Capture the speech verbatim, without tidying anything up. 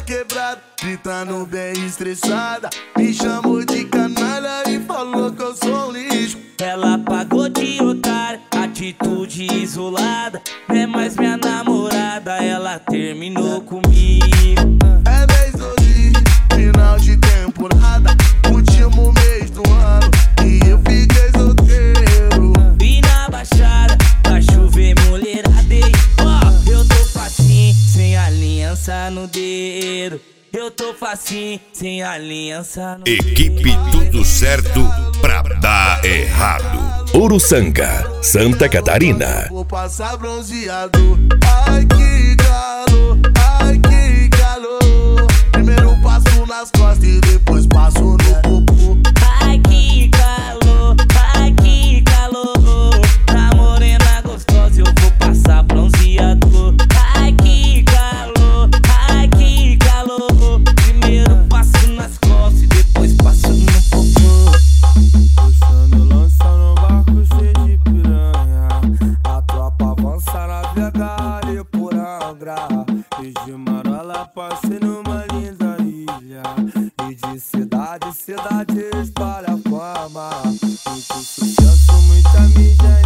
quebrada, gritando bem estressada. Me chamou de canalha e falou que eu sou um lixo. Ela pagou de otária, atitude isolada. É mais minha namorada, ela terminou comigo. É mês doze, final de temporada, último mês do ano, e eu fiquei solteiro. E na baixada, pra chover mulherada. Ó, oh, eu tô facinho, sem aliança no dedo. Eu tô facinho, sem aliança no dedo. Equipe Tudo Certo pra dar errado. Uruçanga, Santa Catarina. Vou passar bronzeado. Ai que calor, ai que calor. Primeiro passo nas costas e depois passo no popô. Ai que calor, ai que calor. Pra morena gostosa eu vou passar bronzeador. Ai que calor, ai que calor. Primeiro passo nas costas e depois passo no popô. Puxando lança no barco cheio de piranha. A tropa avança na vega ali por Angra. E de Marola passei numa linda ilha. E de cidade em cidade espalha fama. Muito sucesso, muita mídia